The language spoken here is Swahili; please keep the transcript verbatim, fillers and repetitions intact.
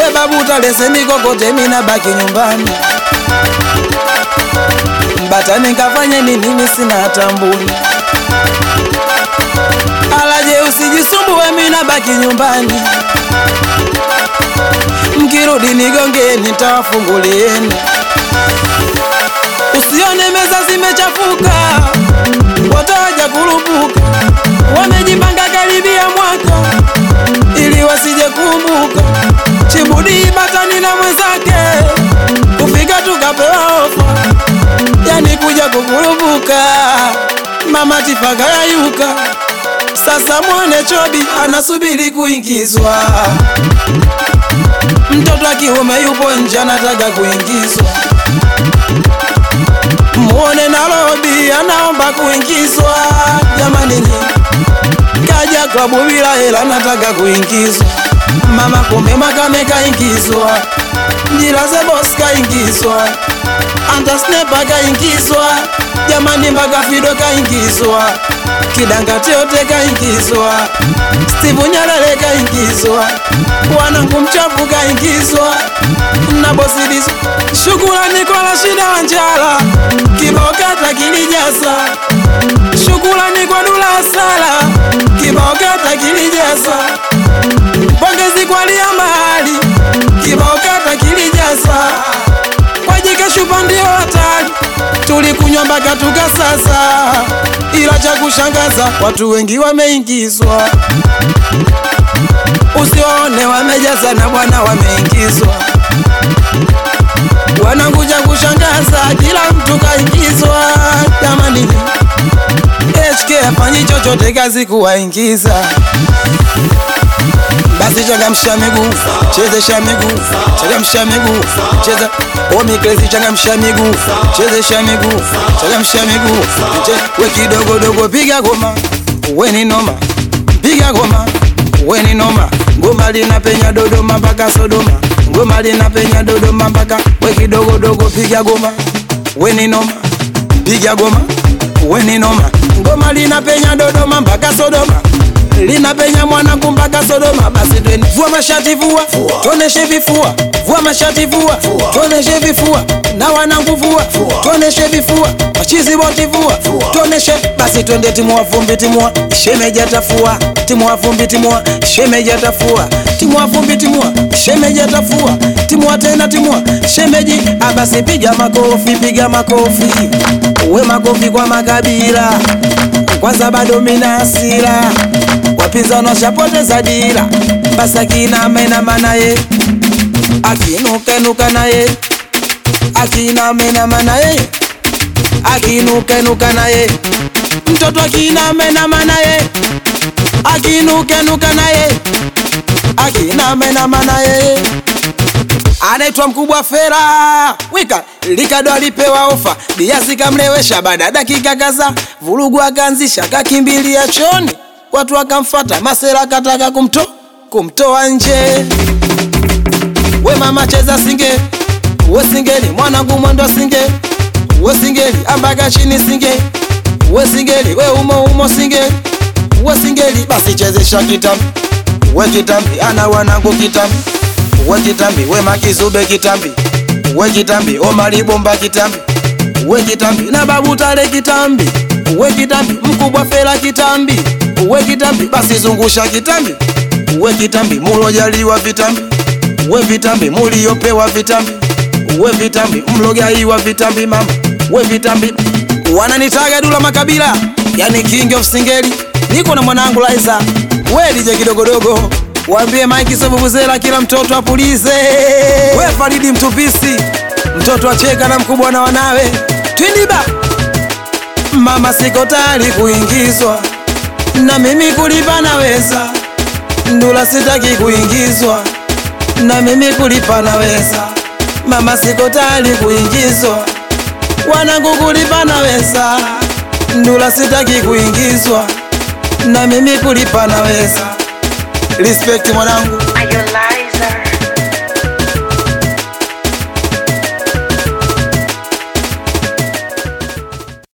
we babu talese nikokote mina baki nyumbani. Mbata nikafanye nini mimi sina tambuni. Alaje usijisumbue mina baki nyumbani. Mkirudi nigonge nitawafungulieni. Usione meza zimechafuka, wataja kurupuka. Wamejipanga karibia mwaka ili wasije kumbuka. Chibudi Batani na mwenzake kufika tukapewa ofa, yani kuja kukurupuka. Mama Tifaga yayuka, sasa muone Chobi anasubiri kuingizwa. Mtoto wa kiume yupo nje anataka kuingizwa. Muone Nairobi anaomba kuingizwa. Jamani nyinyi kaja klabu bila hela anataka kuingizwa. Mama Kombe Makame kaingizwa. Jilaze Boss kaingizwa. Anta Sniper kaingizwa. Jamani mpaka Fido kaingizwa. Kidanga Teote kaingizwa. Steve Nyalele kaingizwa. Wanangu Mchafu kaingizwa. Na Bosi Dizo. Shukrani kwa Rashida Wanjala, kibao kata kilijaza. Shukrani kwa Dula Sala, kibao kata kilijaza. Pongezi kwa Lia Mahali, kibao kata kilijaza. Kwa Jike Shupa ndio hatari, tulikunywa mpaka tukasasa. Ila cha kushangaza watu wengi wameingizwa. Usione wamejaza na bwana wameingizwa. Wananguja kushangaza kila mtu kaingizwa. Jamani H K afanyi chochote kazi kuwaingiza. Basi changamsha miguu, chezesha miguu, changamsha miguu, cheza. Omi Crazy changamsha miguu, chezesha miguu, changamsha miguu. We kidogo dogo piga goma, we ni noma. Piga goma, we ni noma. Ngoma linapenya Dodoma mpaka Sodoma. Ngoma linapenya Dodoma mpaka. We kidogo dogo piga goma, we ni noma. Piga goma, we ni noma. Ngoma linapenya Dodoma mpaka Sodoma. Linapenya Mwanangu mpaka Sodoma. Basi twende. Vua mashati vua, tuoneshe vifua. Vua mashati vua, tuoneshe vifua. Na wanangu vua, tuoneshe vifua. Machizi boti vua, tuoneshe. Basi twende timua vumbi timua, shemeji atafua. Timua vumbi timua, shemeji atafua. Timua vumbi timua, shemeji atafua. Timua tena timua, shemeji. Abasi piga makofi, piga makofi. Uwe makofi kwa Makabila. Kwanza bado mina hasira, wapinzani washapoteza dira. Basa kina mena manaye, akinuka nuka naye. Akina mena manaye, akinuka nuka naye. Mtoto akina mena manaye, akinuka nuka naye. Akina mena manaye. Anaitwa Mkubwa Fera. Wika Likado alipewa ofa, biazi kamlewesha baada dakika kaza. Vurugu akaanzisha kakimbilia choni. Watu wakamfuata masera kataka kumto kumtoa nje. We mama cheza singe, we singeli mwanangu mwendo singe. We singeli ambaga chini singe. We singeli we umo umo singe. We singeli basi chezesha kitambi. We kitambi ana wanangu kitambi. We kitambi we Makizube kitambi. We kitambi Omari Bomba kitambi. We kitambi na Babu Tale kitambi. We kitambi Mkubwa Fera kitambi. We kitambi basi zungusha kitambi. We kitambi mulojaliwa vitambi. We vitambi muliopewa vitambi. We vitambi mlogaiwa vitambi mama. We vitambi wananitaga Dula Makabila, yani king of singeli. Niko na mwanangu Laiza. We D J kidogodogo, waambie Mike Sebubuzela kila mtoto apulize. We Faridi Mtupisi, mtoto acheka na mkubwa na wanawe. Twindiba mama siko tayari kuingizwa, na mimi kulipa naweza. Ndula sitaki kuingizwa, na mimi kulipa naweza. Mama siko tayari kuingizwa, wanangu kulipa naweza. Ndula sitaki kuingizwa, na mimi kulipa naweza. Respect mwanangu.